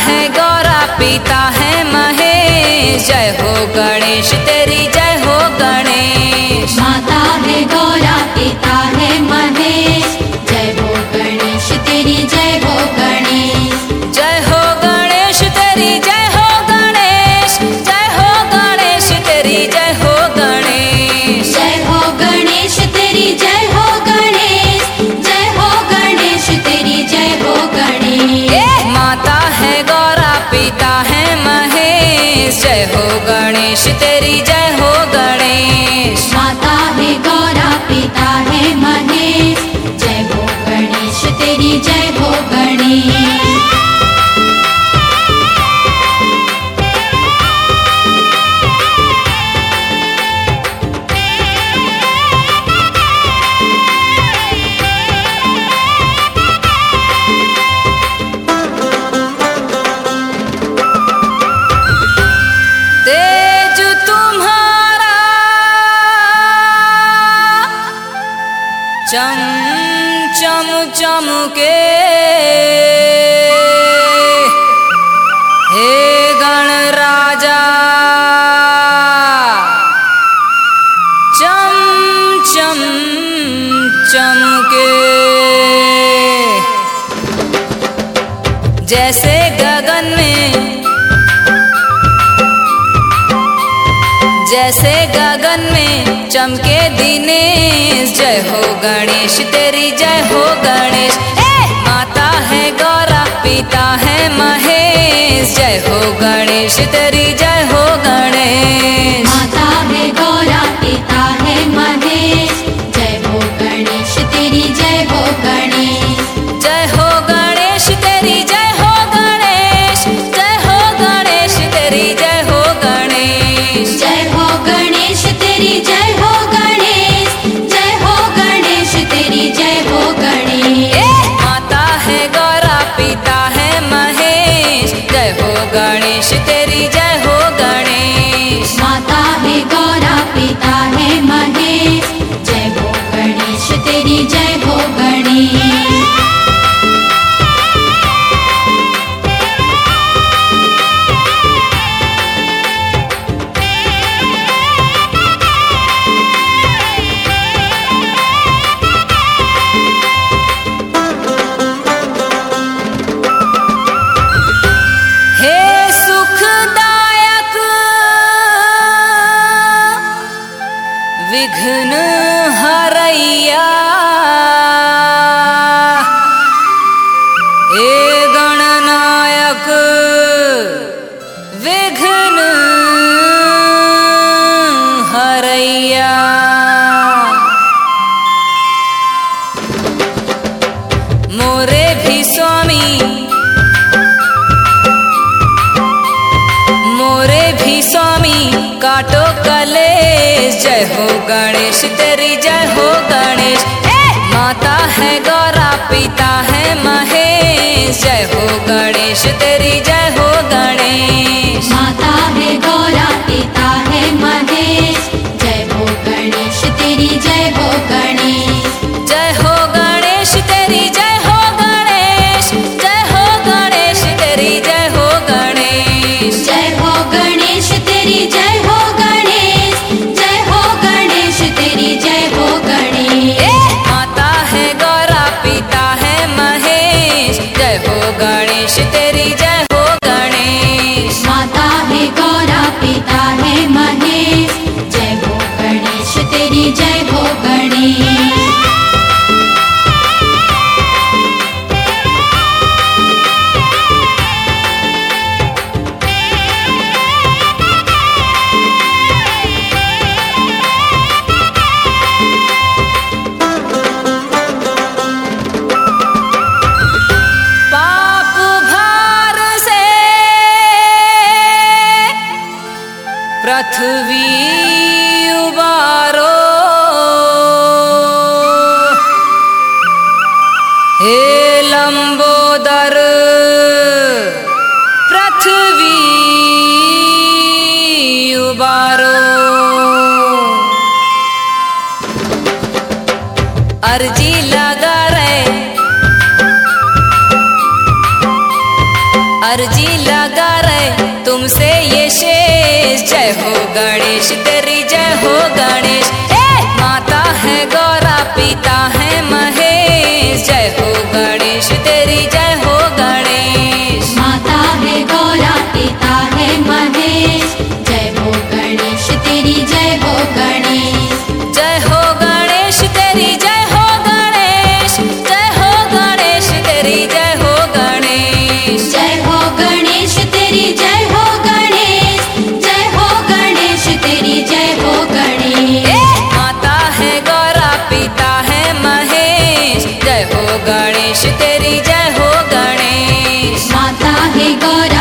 है गौरा पिता है महेश, जय हो गणेश तेरी जय हो गणेश। माता है गौरा पिता है महेश, जय हो गणेश तेरी जय हो गणेश। जय हो गणेश तेरी जय हो गणेश, जय हो गणेश तेरी जय हो गणेश। जय हो गणेश तेरी जय हो गणेश, जय हो गणेश तेरी जय हो गणेश। माता है गौरा पिता है महेश, जय हो गणेश तेरी जय हो गणेश। माता है गौरा पिता है महेश, जय हो गणेश तेरी जय हो गणेश। तेज तुम्हारा चम चम चमके, हे गण राजा चम चम चमके। जैसे गगन में, जैसे गगन में चमके दिनेश, जय हो गणेश तेरी जय हो गणेश। माता है गौरा पिता है महेश, जय हो गणेश तेरी जय हो गणेश। माता है गौरा पिता है महेश, जय हो गणेश तेरी जय हो गणेश। जय हो गणेश तेरी जय हो गणेश, जय हो गणेश तेरी जय हो गणेश। जय हो गणेश तेरी जय हो गणेश, जय हो गणेश तेरी जय हो गणेश। माता है गौरा पिता है महेश, जय हो गणेश तेरी जय हो गणेश। माता है गौरा पिता है महेश, जय हो गणेश तेरी जय हो गणेश। हे सुखदायक विघ्न हरैया, हे गणनायक विघ्न हरैया। मोरे भी स्वामी, मोरे भी स्वामी काटो कलेश, जय हो गणेश तेरी जय हो गणेश। माता है गौरा पिता है महेश, जय हो गणेश तेरी जय हो गणेश। माता है गौरा पिता है महेश, जय हो गणेश तेरी जय हो गणेश। जय हो गणेश तेरी जय हो गणेश, जय हो गणेश तेरी जय हो गणेश। जय हो गणेश तेरी जय हो गणेश, जय हो गणेश तेरी जय हो गणेश। माता है गौरा पिता है महेश, जय हो गणेश तेरी जय हो गणेश। माता है गौरा पिता है महेश, जय हो गणेश तेरी जय हो गणेश। पाप भार से पृथ्वी उबारो, हे लंबोदर पृथ्वी उबारो। अर्जी लगा रहे अर्जी लगा रहे तुमसे ये शेष, जय हो गणेश तेरी जय हो गणेश। माता है गौरा पिता है महेश, जय हो गणेश तेरी जय हो गणेश। माता है गौरा पिता है महेश, जय हो गणेश तेरी जय हो गणेश। जय हो गणेश तेरी जय हो गणेश, जय हो गणेश तेरी जय हो गणेश। जय हो गणेश तेरी जय हो गणेश, जय हो गणेश तेरी जय हो गणेश। माता है गौरा पिता है महेश, जय हो गणेश तेरी जय हो गणेश। माता है गौरा